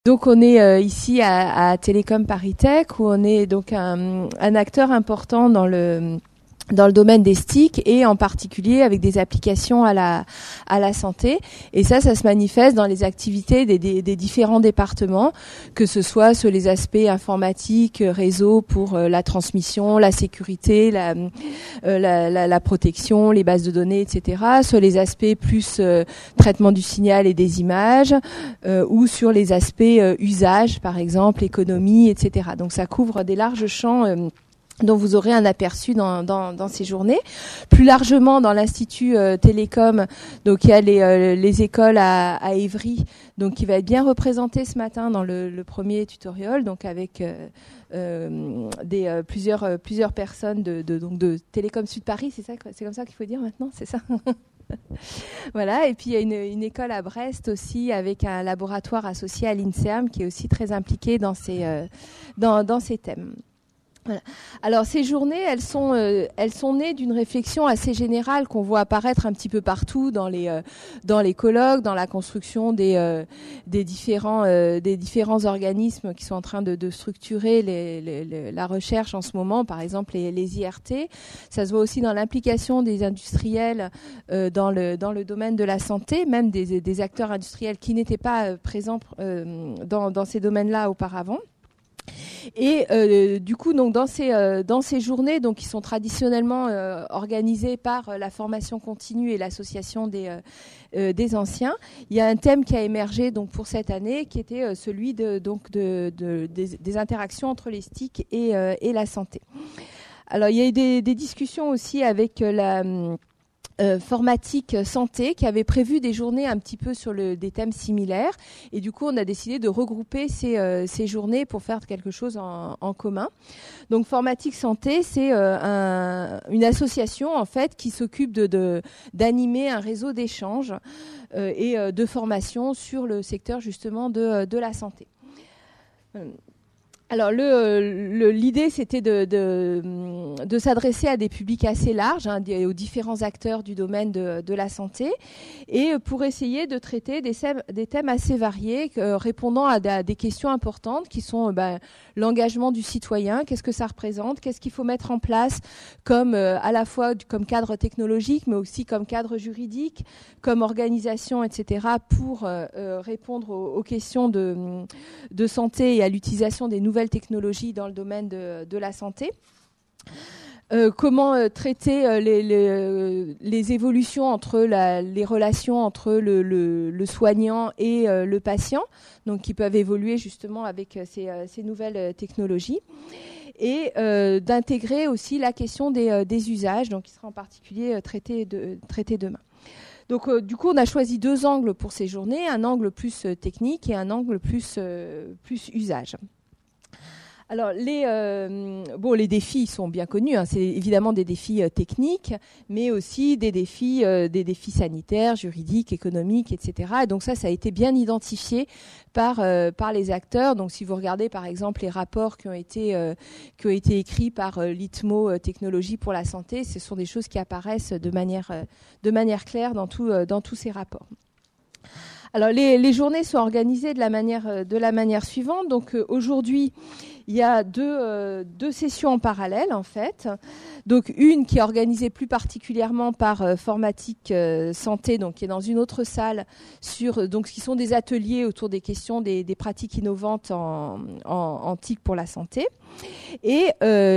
Donc on est ici à Télécom Paris Tech, où on est donc un acteur important dans le domaine des STIC et en particulier avec des applications à la santé. Et ça se manifeste dans les activités des différents départements, que ce soit sur les aspects informatiques, réseau pour la transmission, la sécurité, la protection, les bases de données, etc. Sur les aspects plus traitement du signal et des images, ou sur les aspects usage, par exemple, économie, etc. Donc ça couvre des larges champs dont vous aurez un aperçu dans ces journées. Plus largement, dans l'Institut Télécom, donc il y a les écoles à Évry, donc qui va être bien représenté ce matin dans le premier tutoriel, donc avec plusieurs personnes de Télécom Sud Paris, c'est ça, c'est comme ça qu'il faut dire maintenant, c'est ça. Voilà, et puis il y a une école à Brest aussi avec un laboratoire associé à l'INSERM qui est aussi très impliqué dans ces thèmes. Voilà. Alors ces journées, elles sont nées d'une réflexion assez générale qu'on voit apparaître un petit peu partout dans les colloques, dans la construction des différents organismes qui sont en train de structurer la recherche en ce moment, par exemple les IRT. Ça se voit aussi dans l'implication des industriels dans le domaine de la santé, même des acteurs industriels qui n'étaient pas présents dans ces domaines-là auparavant. Et du coup, donc dans ces journées, donc qui sont traditionnellement organisées par la formation continue et l'association des anciens, il y a un thème qui a émergé donc pour cette année, qui était celui des interactions entre les STIC et la santé. Alors, il y a eu des discussions aussi avec la Formatique Santé qui avait prévu des journées un petit peu sur des thèmes similaires, et du coup on a décidé de regrouper ces journées pour faire quelque chose en commun. Donc Formatique Santé, c'est une association en fait qui s'occupe d'animer un réseau d'échanges et de formation sur le secteur justement de la santé. Alors l'idée c'était de s'adresser à des publics assez larges, aux différents acteurs du domaine de la santé, et pour essayer de traiter des thèmes assez variés, répondant à des questions importantes qui sont l'engagement du citoyen, qu'est-ce que ça représente, qu'est-ce qu'il faut mettre en place comme à la fois comme cadre technologique, mais aussi comme cadre juridique, comme organisation, etc. pour répondre aux questions de santé et à l'utilisation des nouvelles technologies dans le domaine de la santé. Comment traiter les évolutions entre les relations entre le soignant et le patient, donc qui peuvent évoluer justement avec ces nouvelles technologies, et d'intégrer aussi la question des usages, donc qui sera en particulier traité demain. Donc du coup, on a choisi deux angles pour ces journées, un angle plus technique et un angle plus usage. Alors les défis sont bien connus, c'est évidemment des défis techniques, mais aussi des défis sanitaires, juridiques, économiques, etc. Et donc ça a été bien identifié par les acteurs. Donc si vous regardez par exemple les rapports qui ont été écrits par l'ITMO Technologie pour la santé, ce sont des choses qui apparaissent de manière claire dans tous ces rapports. Alors les journées sont organisées de la manière suivante. Donc aujourd'hui, il y a deux sessions en parallèle en fait. Donc une qui est organisée plus particulièrement par Formatique Santé, donc qui est dans une autre salle donc qui sont des ateliers autour des questions des pratiques innovantes en TIC pour la santé. Et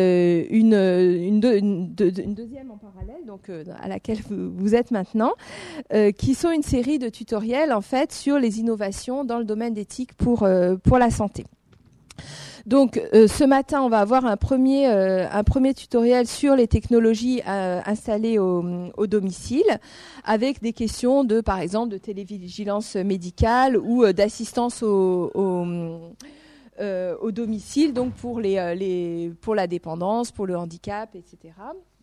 une deuxième en parallèle, donc à laquelle vous êtes maintenant, qui sont une série de tutoriels en fait sur les innovations dans le domaine d'éthique pour la santé. Donc ce matin, on va avoir un premier tutoriel sur les technologies installées au domicile, avec des questions par exemple de télévigilance médicale ou d'assistance au domicile, donc pour la dépendance, pour le handicap, etc.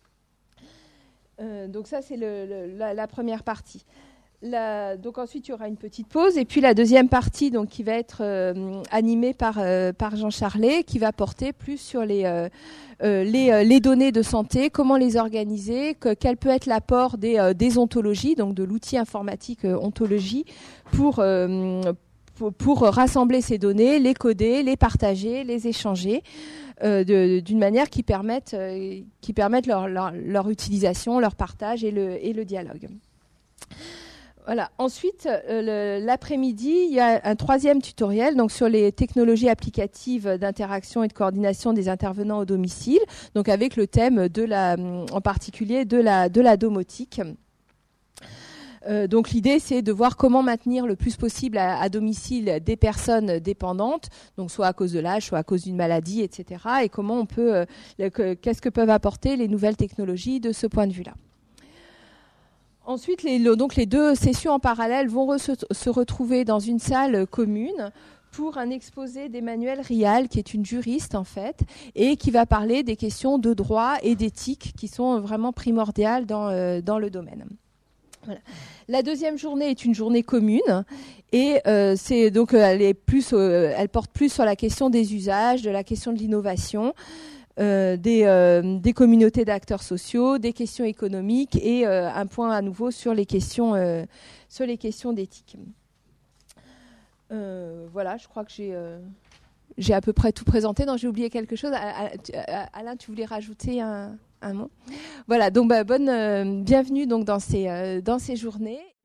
Donc ça, c'est la première partie. Donc ensuite, il y aura une petite pause. Et puis la deuxième partie, donc, qui va être animée par Jean Charlet, qui va porter plus sur les données de santé, comment les organiser, quel peut être l'apport des ontologies, donc de l'outil informatique ontologie, pour pour rassembler ces données, les coder, les partager, les échanger d'une manière qui permette leur utilisation, leur partage et le dialogue. Voilà. Ensuite, l'après-midi, il y a un troisième tutoriel donc sur les technologies applicatives d'interaction et de coordination des intervenants au domicile, donc avec le thème en particulier de la domotique. Donc l'idée, c'est de voir comment maintenir le plus possible à domicile des personnes dépendantes, donc soit à cause de l'âge, soit à cause d'une maladie, etc. Et comment on peut, qu'est-ce que peuvent apporter les nouvelles technologies de ce point de vue-là. Ensuite, les deux sessions en parallèle vont se retrouver dans une salle commune pour un exposé d'Emmanuelle Rial, qui est une juriste en fait, et qui va parler des questions de droit et d'éthique qui sont vraiment primordiales dans le domaine. Voilà. La deuxième journée est une journée commune et elle porte plus sur la question des usages, de la question de l'innovation, des communautés d'acteurs sociaux, des questions économiques et un point à nouveau sur les questions d'éthique. Voilà, je crois que j'ai à peu près tout présenté. Non, j'ai oublié quelque chose. Alain, tu voulais rajouter un mot ? Voilà, donc bienvenue donc dans ces journées.